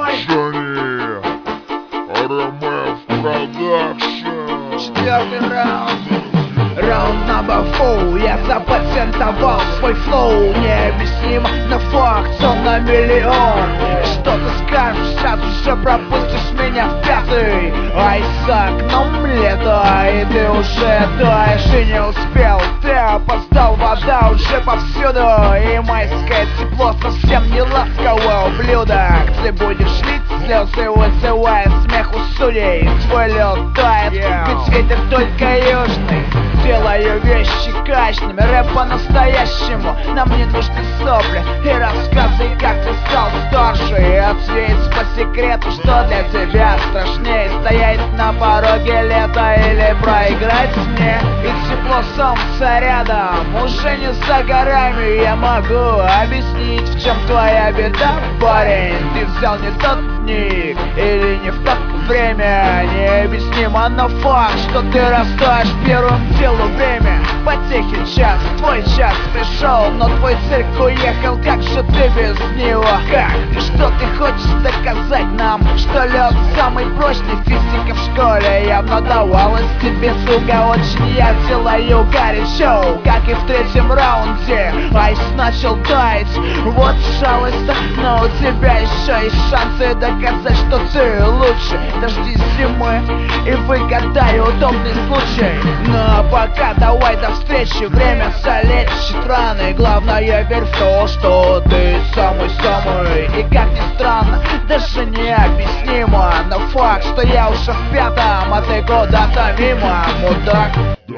Джонни РМФ Продакшн. Четвертый раунд. Раунд number 4. Я запатентовал свой флоу. Необъяснимо, но факт он на миллион. Что ты скажешь, сразу же пропустишь меня в пятый. Ай, за окном лето, и ты уже таешь и не успел. Ты опоздал, вода уже повсюду, и майское тепло совсем не ласковое ублюдок. Ты будешь лить слезы, вызывая смех у судей. Твой лед тает, ведь ветер только южный. Делаю вещи качными, рэп по-настоящему. Нам не нужны сопли и рассказы, как ты стал старше. И ответь по секрету, что для тебя страшнее: стоять на пороге лета или проиграть мне. И тепло солнца рядом уже не за горами. Я могу объяснить, в чем твоя беда, парень. Ты взял не тот ник или не в то время. Необъяснимо, но факт, что ты растаешь первым делом время. Потехи час, твой час пришел, но твой цирк уехал. Как же ты без него? Как? И что ты хочешь доказать нам? Что лед самый прочный? Физика в школе явно давалась тебе, сука, очень. Я делаю горячо, как и в третьем раунде. Айс начал таять, вот жалость, но у тебя еще есть шансы доказать, что ты лучше. Дожди зимы и выгадай удобный случай. Но пока давай до встречи, время залечит раны. Главное, верь в то, что ты самый-самый. И как ни странно, даже необъяснимо, но факт, что я уже в пятом, а ты куда-то мимо, мудак.